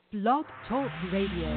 Blog Talk Radio.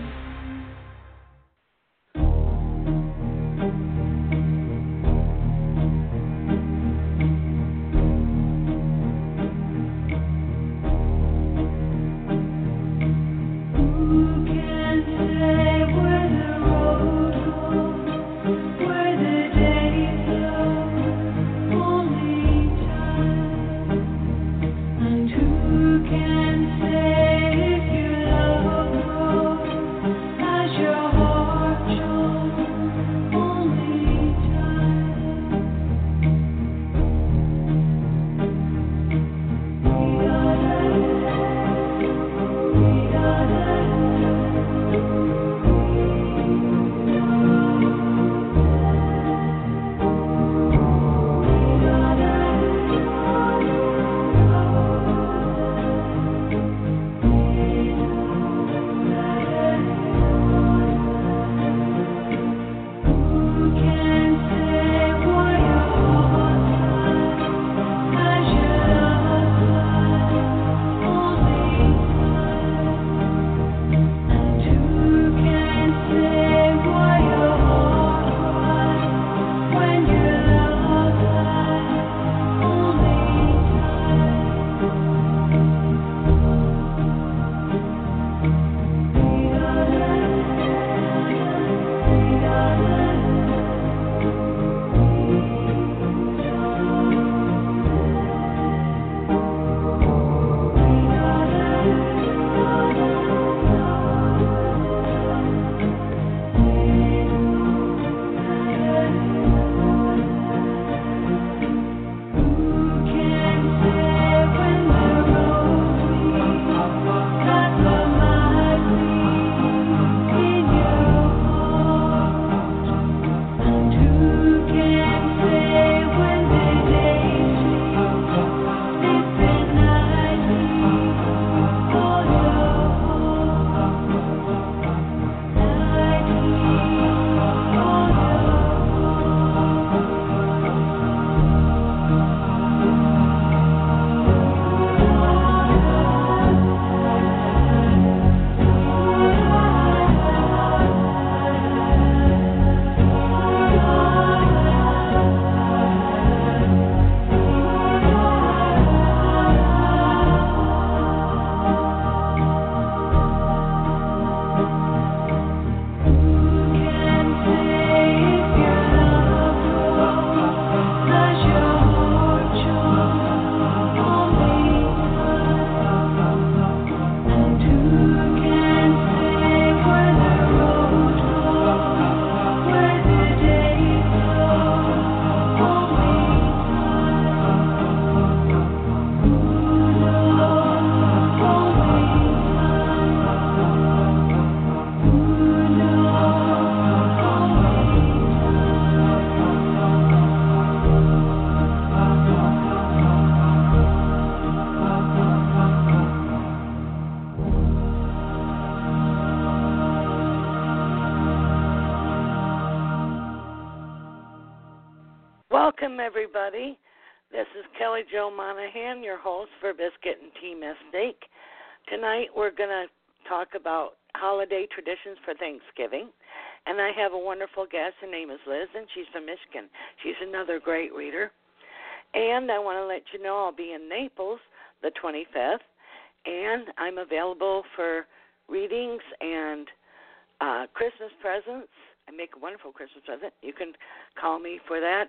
Welcome, everybody. This is Kelly Jo Monahan, your host for Biscuit and Tea Mistake. Tonight we're going to talk about holiday traditions for Thanksgiving, and I have a wonderful guest. Her name is Liz, and she's from Michigan. She's another great reader. And I want to let you know I'll be in Naples the 25th, and I'm available for readings and Christmas presents. I make a wonderful Christmas present. You can call me for that,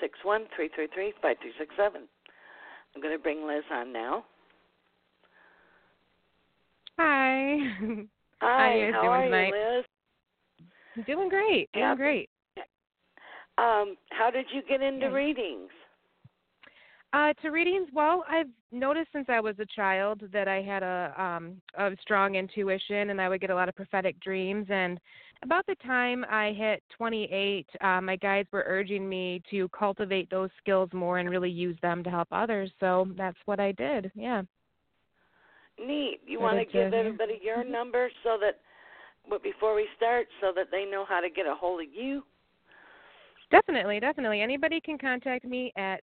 561-333-5267. I'm going to bring Liz on now. Hi. Hi, how are you, Liz? I'm doing great. Great. How did you get into readings? To readings, well, I've noticed since I was a child that I had a strong intuition, and I would get a lot of prophetic dreams. And about the time I hit 28, my guides were urging me to cultivate those skills more and really use them to help others. So that's what I did. Yeah. Neat. You want to give everybody your number so that, before we start, so that they know how to get a hold of you? Definitely. Anybody can contact me at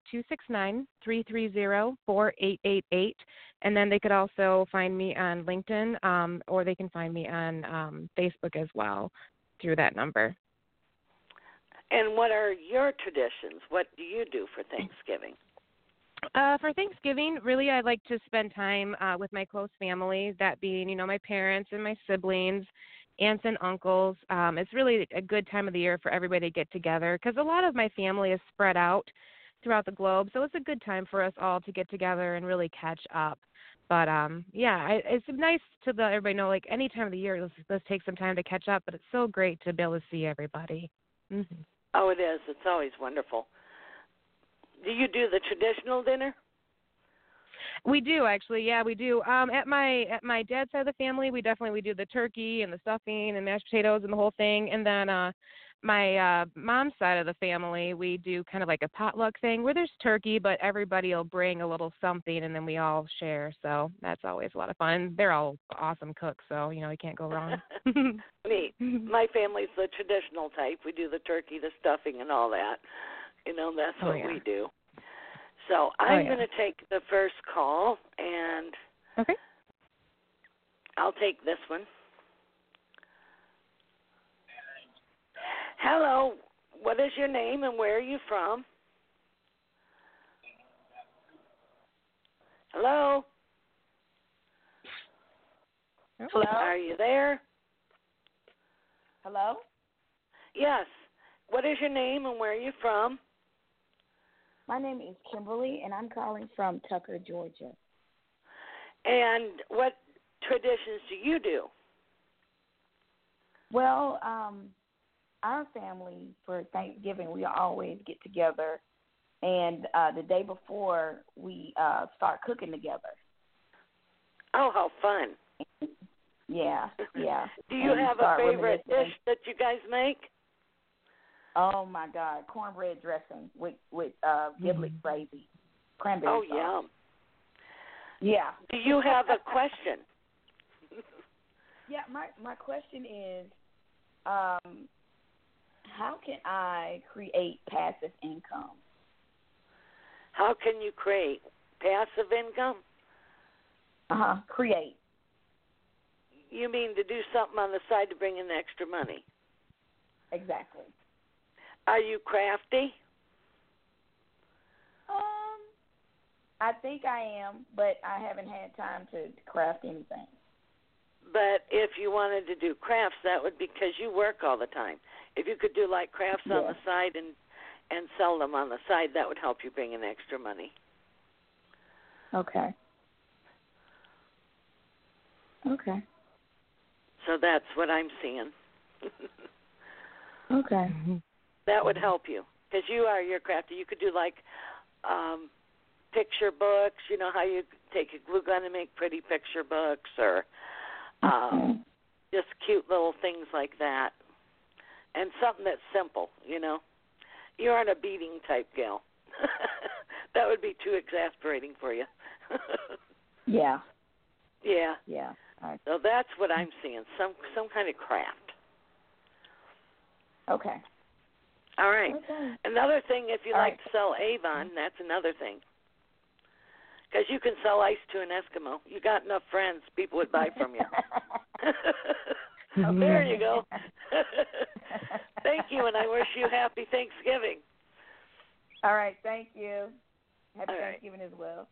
269-330-4888, and then they could also find me on LinkedIn, or they can find me on Facebook as well through that number. And what are your traditions? What do you do for Thanksgiving? For Thanksgiving, really, I like to spend time with my close family, that being, my parents and my siblings, aunts and uncles. It's really a good time of the year for everybody to get together because a lot of my family is spread out throughout the globe, so it's a good time for us all to get together and really catch up. But, it's nice to let everybody know, like, any time of the year, let's take some time to catch up, but it's so great to be able to see everybody. Mm-hmm. Oh, it is. It's always wonderful. Do you do the traditional dinner? We do, actually. Yeah, we do. At my dad's side of the family, we do the turkey and the stuffing and mashed potatoes and the whole thing. And then my mom's side of the family, we do kind of like a potluck thing where there's turkey, but everybody will bring a little something, and then we all share. So that's always a lot of fun. They're all awesome cooks, so you can't go wrong. Neat. My family's the traditional type. We do the turkey, the stuffing, and all that. That's what we do. So I'm going to take the first call, and okay, I'll take this one. Hello, what is your name and where are you from? Hello? Hello? Are you there? Hello? Yes. What is your name and where are you from? My name is Kimberly, and I'm calling from Tucker, Georgia. And what traditions do you do? Well, our family, for Thanksgiving, we always get together, and the day before, we start cooking together. Oh, how fun. Yeah. Do you have a favorite dish that you guys make? Oh, my God, cornbread dressing with giblet gravy, cranberry sauce. Oh, yum. Yeah. Do you have a question? Yeah, my question is, how can I create passive income? How can you create passive income? Create. You mean to do something on the side to bring in extra money? Exactly. Are you crafty? I think I am, but I haven't had time to craft anything. But if you wanted to do crafts, that would be because you work all the time. If you could do like crafts on the side and sell them on the side, that would help you bring in extra money. Okay. So that's what I'm seeing. Okay. That would help you because you're crafty. You could do like picture books. You know how you take a glue gun and make pretty picture books, or just cute little things like that, and something that's simple. You aren't a beading type gal. That would be too exasperating for you. Yeah. All right. So that's what I'm seeing. Some kind of craft. Okay. All right. Okay. Another thing, if you like to sell Avon, that's another thing. Because you can sell ice to an Eskimo. You got enough friends, people would buy from you. There you go. Thank you, and I wish you happy Thanksgiving. All right. Thank you. Happy Thanksgiving as well.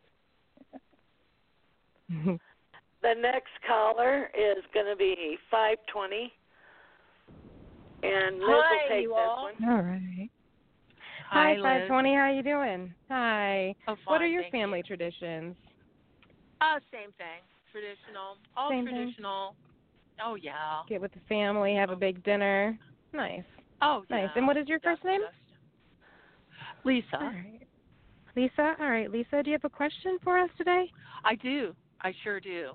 The next caller is going to be 520. And Liz will take this one. All right. Hi, 520. How you doing? Hi. I'm fine, what are your thank family you. traditions? Same thing. Traditional. All Same traditional. Thing? Oh, yeah. Get with the family, have a big dinner. Nice. Oh, nice. yeah. And what is your first name? Lisa. All right. Lisa? All right. Lisa, do you have a question for us today? I do. I sure do.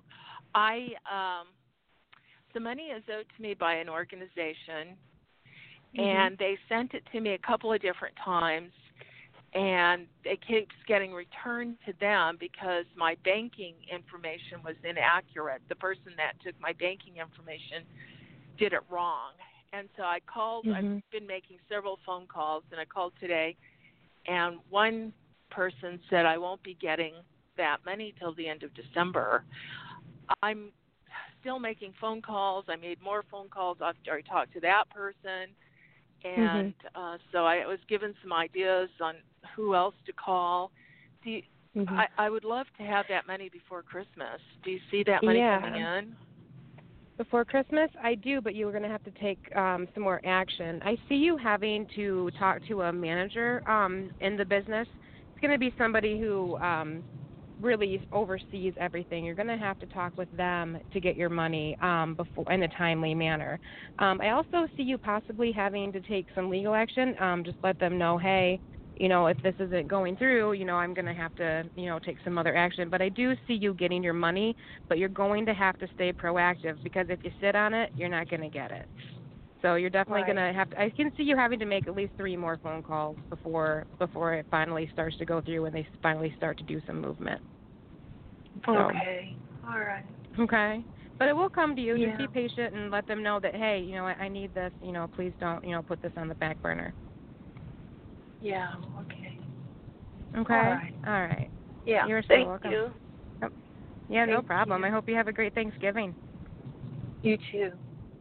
The money is owed to me by an organization, and they sent it to me a couple of different times, and it keeps getting returned to them because my banking information was inaccurate. The person that took my banking information did it wrong, And so I called. Mhm. I've been making several phone calls, and I called today. And one person said I won't be getting that many till the end of December. I'm still making phone calls. I made more phone calls after I talked to that person. And so I was given some ideas on who else to call. I would love to have that many before Christmas. Do you see that money coming in? Before Christmas, I do, but you're going to have to take some more action. I see you having to talk to a manager in the business. It's going to be somebody who really oversees everything. You're going to have to talk with them to get your money before in a timely manner. I also see you possibly having to take some legal action. Just let them know, hey, if this isn't going through, I'm going to have to, take some other action. But I do see you getting your money, but you're going to have to stay proactive because if you sit on it, you're not going to get it. So you're definitely going to have to, I can see you having to make at least 3 more phone calls before it finally starts to go through and they finally start to do some movement. Okay. All right. Okay. But it will come to you. Yeah. Just be patient and let them know that, hey, I need this, please don't, put this on the back burner. Yeah, okay. Okay? All right. Yeah, you're so thank welcome. you. Oh, yeah, no Thank problem. you. I hope you have a great Thanksgiving. You too.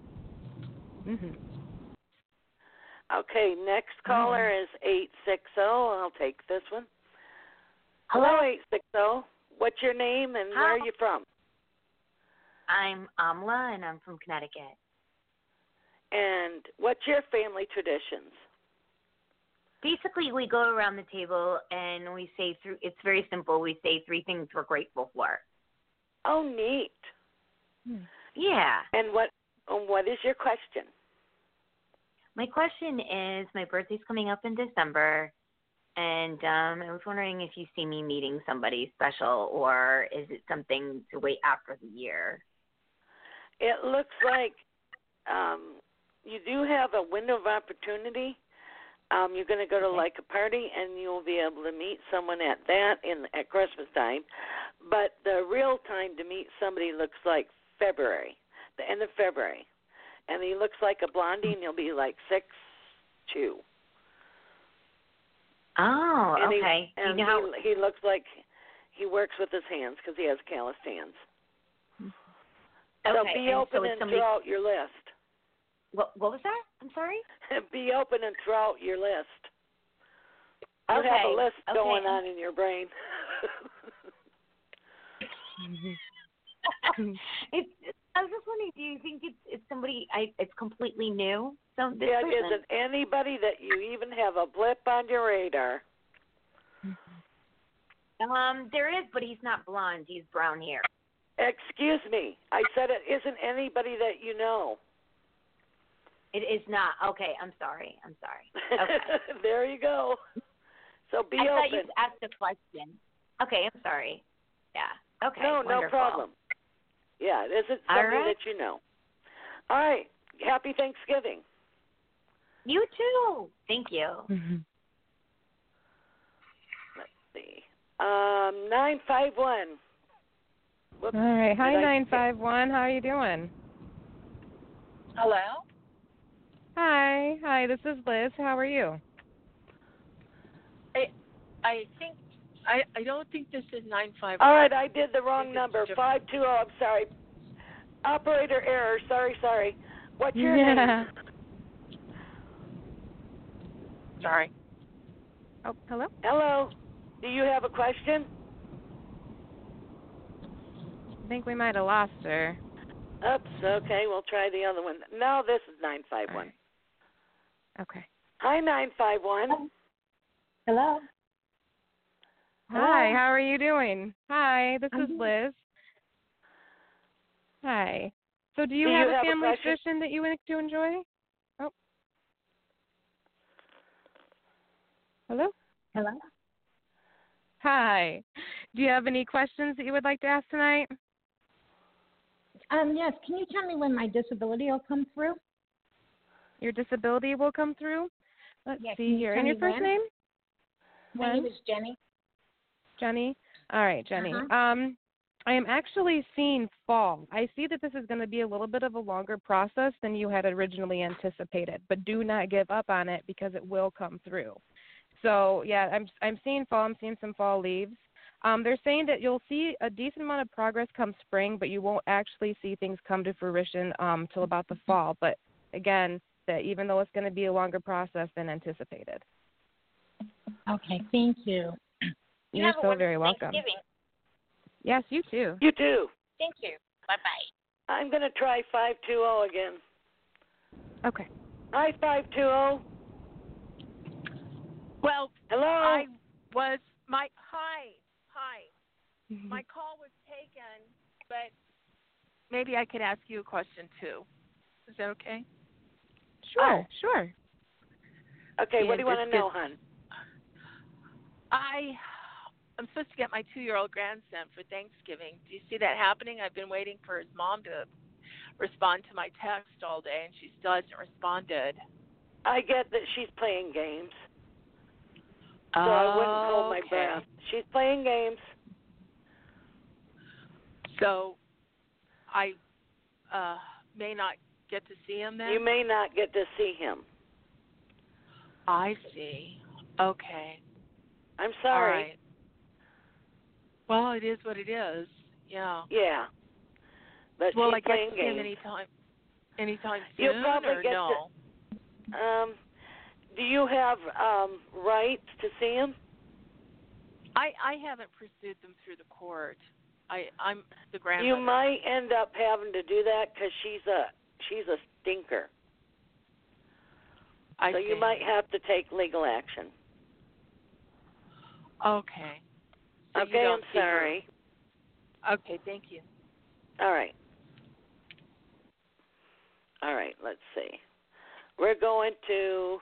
Okay, next caller is 860. I'll take this one. Hello, 860. What's your name and where are you from? I'm Amla, and I'm from Connecticut. And what's your family traditions? Basically, we go around the table and we say it's very simple. We say 3 things we're grateful for. Oh, neat. Yeah. And what is your question? My question is, my birthday's coming up in December, and I was wondering if you see me meeting somebody special, or is it something to wait after the year? It looks like you do have a window of opportunity. You're going to go to like a party, and you'll be able to meet someone at Christmas time. But the real time to meet somebody looks like February, the end of February. And he looks like a blondie, and he'll be like 6'2". Oh, and okay. He looks like he works with his hands because he has calloused hands. Okay. So be open and throw out your list. What was that? I'm sorry? Be open and throw out your list. You have a list going on in your brain. I was just wondering, do you think it's somebody, it's completely new? So this yeah, person? Is it anybody that you even have a blip on your radar? There is, but he's not blonde. He's brown hair. Excuse me. I said it isn't anybody that you know. It is not. Okay, I'm sorry. Okay. There you go. So be open. I thought you asked a question. Okay, I'm sorry. Yeah. Okay. No, wonderful. no problem. Yeah, it isn't somebody that you know. All right. Happy Thanksgiving. You too. Thank you. Let's see. 951. Whoops. All right. Hi, 951. How are you doing? Hello? Hi, this is Liz. How are you? I don't think this is 951. All right, I did the wrong number. 520. I'm sorry. Operator error. Sorry. What's your name? Sorry. Oh, hello? Hello. Do you have a question? I think we might have lost her. Oops. Okay, we'll try the other one. No, this is 951. Right. Okay. Hi, 951. Hello. Hi, how are you doing? Hi, this is Liz. Hi. So do you have a family tradition that you like to enjoy? Oh. Hello? Hello. Hi. Do you have any questions that you would like to ask tonight? Yes. Can you tell me when my disability will come through? Your disability will come through? Let's see here. And your first name? My name is Jenny. Jenny? All right, Jenny. I am actually seeing fall. I see that this is going to be a little bit of a longer process than you had originally anticipated, but do not give up on it because it will come through. So, yeah, I'm seeing fall. I'm seeing some fall leaves. They're saying that you'll see a decent amount of progress come spring, but you won't actually see things come to fruition till about the fall. But, again, that even though it's going to be a longer process than anticipated. Okay, thank you. You're so very welcome. Thanksgiving. Yes, you too. You too. Thank you. Bye-bye. I'm going to try 520 again. Okay. Hi, 520. Well, Hello. Hi. My call was taken, but maybe I could ask you a question too. Is that okay? Sure. Okay, what And do you want to it's know, hon? I'm supposed to get my 2-year-old grandson for Thanksgiving. Do you see that happening? I've been waiting for his mom to respond to my text all day, and she still hasn't responded. I get that she's playing games, so I wouldn't hold my breath. She's playing games. So I may not get to see him then? You may not get to see him. I see. Okay. I'm sorry. All right. Well, it is what it is. Yeah. Yeah. But Will she's I get playing to see him games. anytime You'll soon, probably or get no? Do you have rights to see him? I haven't pursued them through the court. I'm the grandmother. You might end up having to do that because she's a stinker. I So see. you might have to take legal action. Okay. So you Okay, don't I'm see her. sorry. Okay, thank you. All right. Let's see. We're going to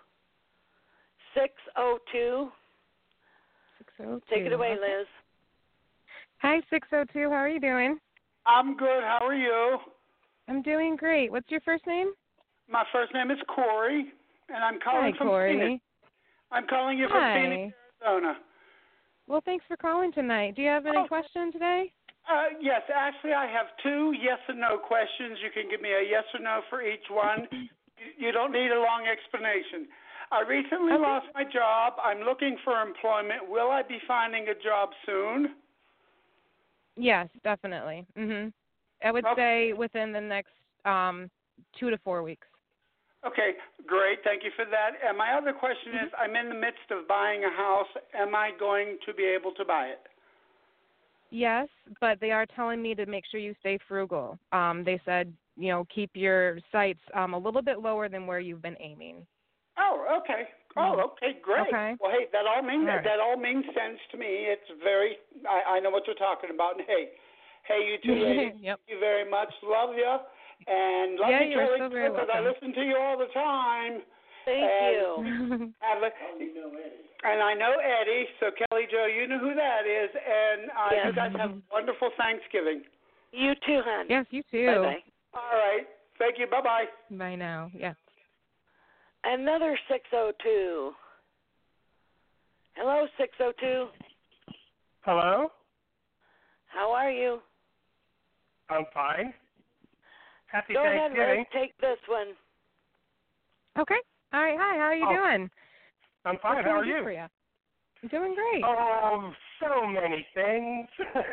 602. 602. Take it away, Okay. Liz. Hi, 602. How are you doing? I'm good. How are you? I'm doing great. What's your first name? My first name is Corey, and I'm calling Hi, from Corey. Phoenix. I'm calling you from Hi. Phoenix, Arizona. Well, thanks for calling tonight. Do you have any questions today? Yes, actually, I have 2 yes and no questions. You can give me a yes or no for each one. You don't need a long explanation. I recently lost my job. I'm looking for employment. Will I be finding a job soon? Yes, definitely. I would say within the next 2 to 4 weeks. Okay, great. Thank you for that. And my other question is, I'm in the midst of buying a house. Am I going to be able to buy it? Yes, but they are telling me to make sure you stay frugal. They said, keep your sights a little bit lower than where you've been aiming. Oh, okay. Oh, okay, great. Okay. Well, hey, that all means All right. that all means sense to me. It's very. I know what you're talking about. And hey, you two ladies, Yep. thank you very much. Love you, and love you, you're Kelly, so very because I welcome. listen to you all the time. Thank you. And I know Eddie, so Kelly Jo, you know who that is, and Yes. you guys have a wonderful Thanksgiving. You too, hon. Yes, you too. Bye-bye. All right, thank you. Bye-bye. Bye now. Yes. Another 602. Hello, 602. Hello? How are you? I'm fine. Happy Go ahead, Thanksgiving. Liz. Take this one. Okay. All right. Hi. How are you doing? I'm fine. What How can are we do you? for you? I'm doing great. Oh, so many things.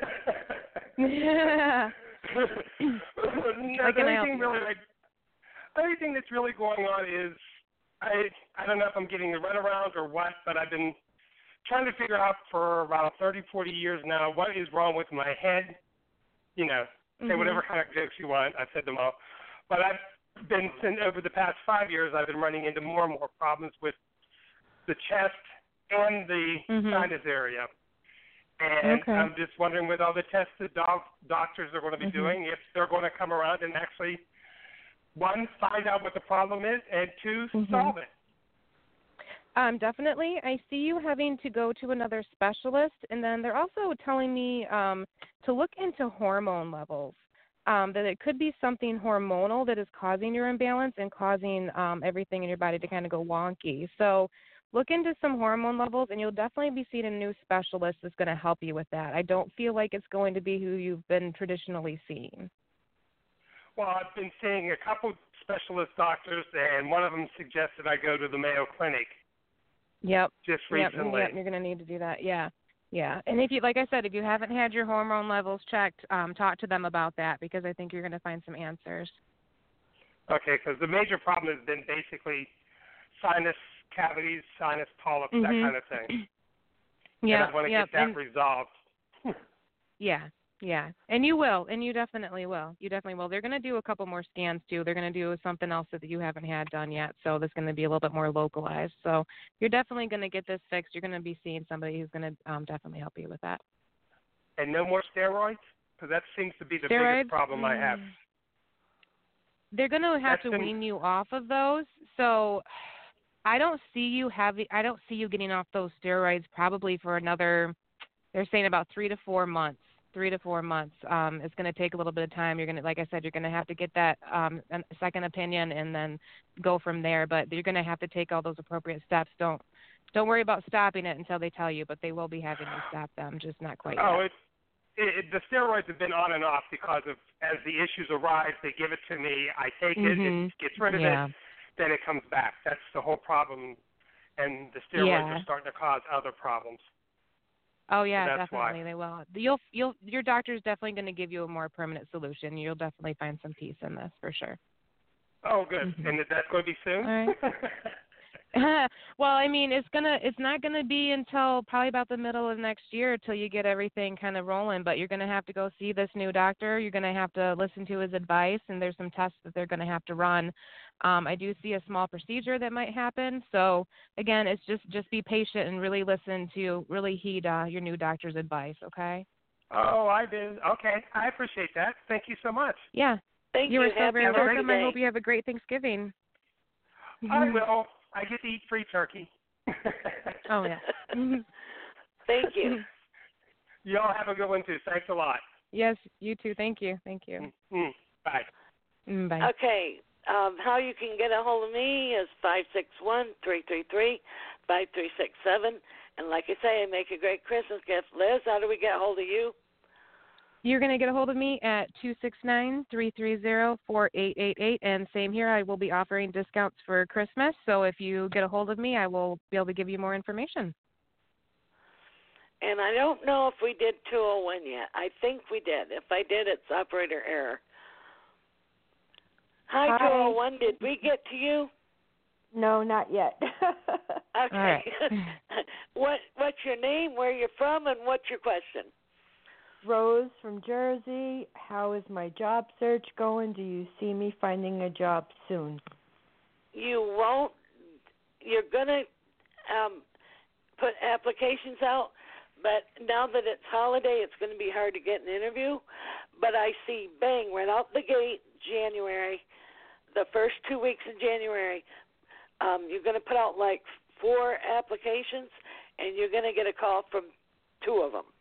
Yeah. How can I help you? The only thing that's really going on is I don't know if I'm getting the runaround or what, but I've been trying to figure out for about 30, 40 years now what is wrong with my head. Say whatever kind of jokes you want. I've said them all. But I've been, over the past 5 years, I've been running into more and more problems with the chest and the sinus area. And I'm just wondering, with all the tests the doctors are going to be doing, if they're going to come around and actually, 1, find out what the problem is, and 2, solve it. Definitely. I see you having to go to another specialist, and then they're also telling me to look into hormone levels, that it could be something hormonal that is causing your imbalance and causing everything in your body to kind of go wonky. So look into some hormone levels, and you'll definitely be seeing a new specialist that's going to help you with that. I don't feel like it's going to be who you've been traditionally seeing. Well, I've been seeing a couple specialist doctors, and one of them suggested I go to the Mayo Clinic. Yep. Just recently. Yep, you're going to need to do that. Yeah. Yeah. And if you, like I said, if you haven't had your hormone levels checked, talk to them about that, because I think you're going to find some answers. Okay, because the major problem has been basically sinus cavities, sinus polyps, that kind of thing. Yeah. And I want to get that resolved. Yeah. And you will, and you definitely will. You definitely will. They're going to do a couple more scans, too. They're going to do something else that you haven't had done yet, so that's going to be a little bit more localized. So you're definitely going to get this fixed. You're going to be seeing somebody who's going to definitely help you with that. And no more steroids? Because that seems to be the biggest problem I have. They're going to have to wean you off of those. So I don't see you getting off those steroids probably for another, they're saying about 3 to 4 months. 3 to 4 months. It's going to take a little bit of time. You're going to, like I said, you're going to have to get that second opinion and then go from there. But you're going to have to take all those appropriate steps. Don't worry about stopping it until they tell you, but they will be having you stop them, just not quite yet. The steroids have been on and off because of, as the issues arise, they give it to me, I take it, it gets rid of it, then it comes back. That's the whole problem, and the steroids are starting to cause other problems. Oh yeah, so definitely they will. Your doctor's definitely going to give you a more permanent solution. You'll definitely find some peace in this for sure. Oh, good. And that's going to be soon? All right. Well, I mean, it's not gonna be until probably about the middle of next year till you get everything kind of rolling. But you're gonna have to go see this new doctor. You're gonna have to listen to his advice, and there's some tests that they're gonna have to run. I do see a small procedure that might happen. So again, it's just be patient and really heed your new doctor's advice. Okay. Oh, I do. Okay, I appreciate that. Thank you so much. Yeah. Thank you. You are so very welcome. I hope you have a great Thanksgiving. I will. I get to eat free turkey. Oh, yeah. Thank you. You all have a good one, too. Thanks a lot. Yes, you too. Thank you. Bye. Bye. Okay. How you can get a hold of me is 561-333-5367. And like I say, I make a great Christmas gift. Liz, how do we get a hold of you? You're going to get a hold of me at 269-330-4888. And same here, I will be offering discounts for Christmas. So if you get a hold of me, I will be able to give you more information. And I don't know if we did 201 yet. I think we did. If I did, it's operator error. Hi, 201. Did we get to you? No, not yet. Okay. Right. What's your name, where you're from, and what's your question? Rose from Jersey. How is my job search going? Do you see me finding a job soon? You won't. You're going to put applications out, but now that it's holiday, it's going to be hard to get an interview. But I see, bang, right out the gate, January, the first 2 weeks in January, you're going to put out like 4 applications, and you're going to get a call from 2 of them.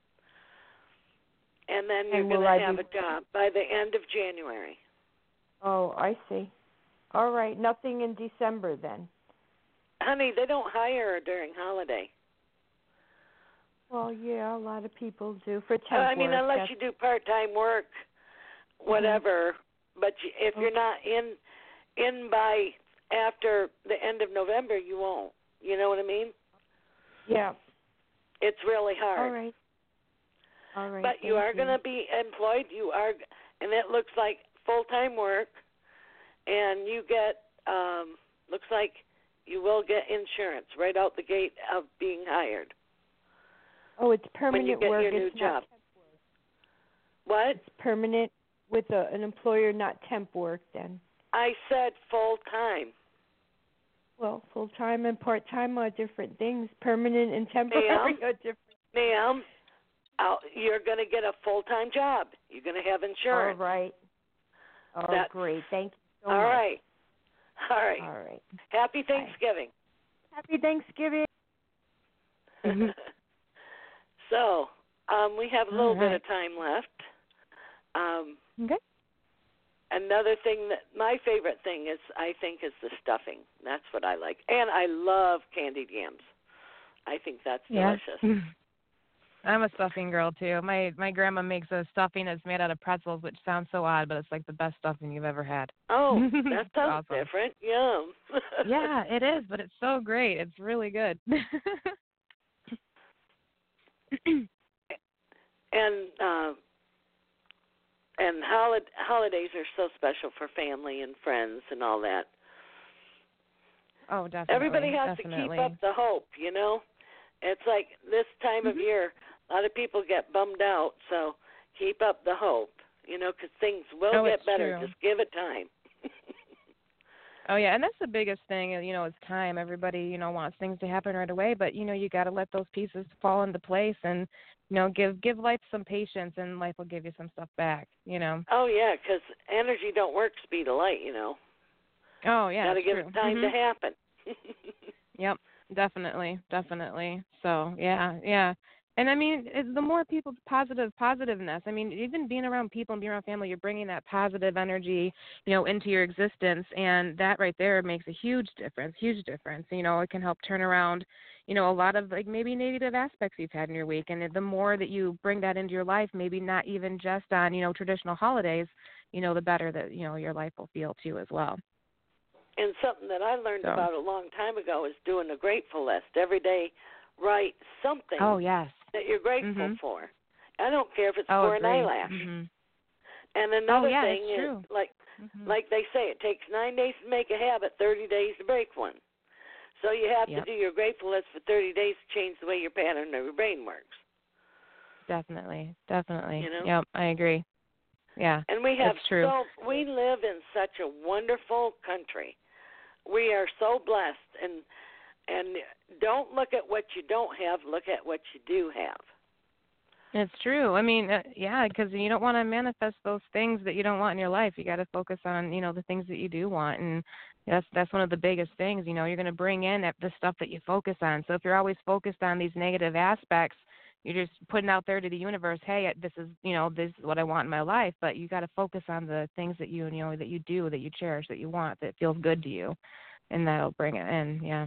And then you're going to have a job by the end of January. Oh, I see. All right. Nothing in December then. Honey, they don't hire during holiday. Well, yeah, a lot of people do for temp I mean, work. unless you do part-time work, whatever. But if you're not in by after the end of November, you won't. You know what I mean? Yeah. It's really hard. All right. All right. But you are going to be employed. You are, and it looks like full-time work, and you get, looks like you will get insurance right out the gate of being hired. Oh, it's permanent when you get work. Your new it's job. Not temp work. What? It's permanent with an employer, not temp work then. I said full-time. Well, full-time and part-time are different things. Permanent and temporary are different. Ma'am, you're going to get a full-time job. You're going to have insurance. All right. Oh, great. Thank you so all much. Right. All right. All right. Happy Thanksgiving. Happy Thanksgiving. So, we have a little bit of time left. Okay. another thing that my favorite thing is, I think, is the stuffing. That's what I like. And I love candied yams. I think that's delicious. I'm a stuffing girl too. My grandma makes a stuffing that's made out of pretzels, which sounds so odd, but it's like the best stuffing you've ever had. Oh, that sounds awesome. different. Yum. Yeah, it is, but it's so great. It's really good. And holidays are so special for family and friends and all that. Oh, definitely. Everybody has to keep up the hope, you know. It's like this time of year, a lot of people get bummed out, so keep up the hope, you know, because things will get better. True. Just give it time. Oh, yeah, and that's the biggest thing, you know, is time. Everybody, you know, wants things to happen right away, but, you know, you got to let those pieces fall into place and, you know, give life some patience, and life will give you some stuff back, you know. Oh, yeah, because energy don't work speed of light, you know. Oh, yeah, got to give it time to happen. Yep, definitely. So, yeah. And, I mean, the more people, positiveness. I mean, even being around people and being around family, you're bringing that positive energy, you know, into your existence. And that right there makes a huge difference. You know, it can help turn around, you know, a lot of, like, maybe negative aspects you've had in your week. And the more that you bring that into your life, maybe not even just on, you know, traditional holidays, you know, the better that, you know, your life will feel, too, as well. And something that I learned about a long time ago is doing a grateful list. Every day, write something that you're grateful for. I don't care if it's for an eyelash. And another thing is, like they say, it takes 9 days to make a habit, 30 days to break one. So you have to do your grateful list for 30 days to change the way your pattern of your brain works. Definitely. You know? Yep, I agree. Yeah, and we have true. we live in such a wonderful country. We are so blessed, and don't look at what you don't have, look at what you do have. It's true. I mean, because you don't want to manifest those things that you don't want in your life. You got to focus on, you know, the things that you do want, and that's one of the biggest things. You know, you're going to bring in the stuff that you focus on. So if you're always focused on these negative aspects, you're just putting out there to the universe, hey, this is what I want in my life. But you got to focus on the things that you do, that you cherish, that you want, that feels good to you, and that'll bring it in. Yeah,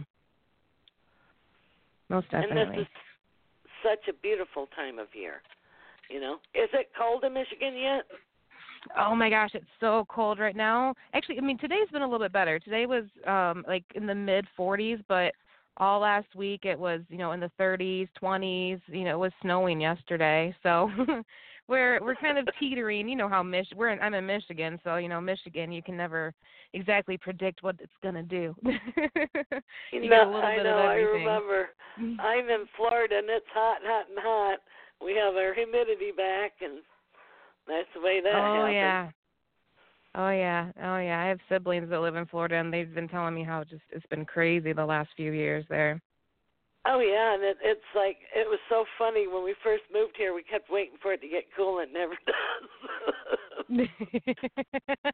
most definitely. And this is such a beautiful time of year. You know, is it cold in Michigan yet? Oh my gosh, it's so cold right now. Actually, I mean, today's been a little bit better. Today was like in the mid 40s, but all last week it was, you know, in the 30s, 20s. You know, it was snowing yesterday, so we're kind of teetering. You know how I'm in Michigan, so you know, Michigan, you can never exactly predict what it's gonna do. You get a little bit of everything. I remember. I'm in Florida, and it's hot. We have our humidity back, and that's the way that happens. Oh yeah. I have siblings that live in Florida, and they've been telling me how it's been crazy the last few years there. Oh yeah, and it's like, it was so funny when we first moved here. We kept waiting for it to get cool, and it never does.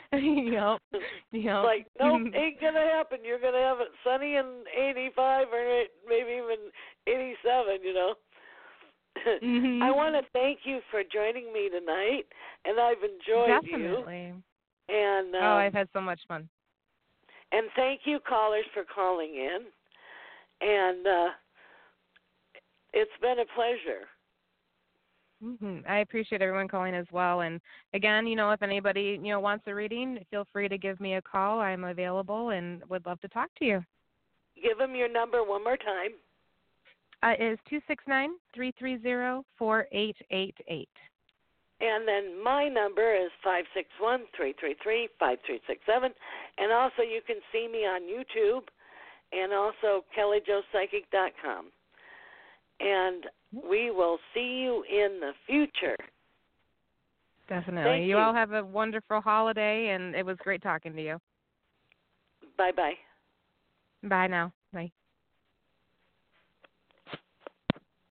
Yep. Like, nope, ain't gonna happen. You're gonna have it sunny and 85, or maybe even 87. You know. I want to thank you for joining me tonight, and I've enjoyed Definitely. you. And I've had so much fun. And thank you, callers, for calling in. And it's been a pleasure. I appreciate everyone calling as well. And again, you know, if anybody, you know, wants a reading, feel free to give me a call. I'm available and would love to talk to you. Give them your number one more time. It is 269-330-4888. And then my number is 561-333-5367. And also you can see me on YouTube and also KellyJoePsychic.com. And we will see you in the future. Definitely. Thank you. You all have a wonderful holiday, and it was great talking to you. Bye-bye. Bye now. Bye.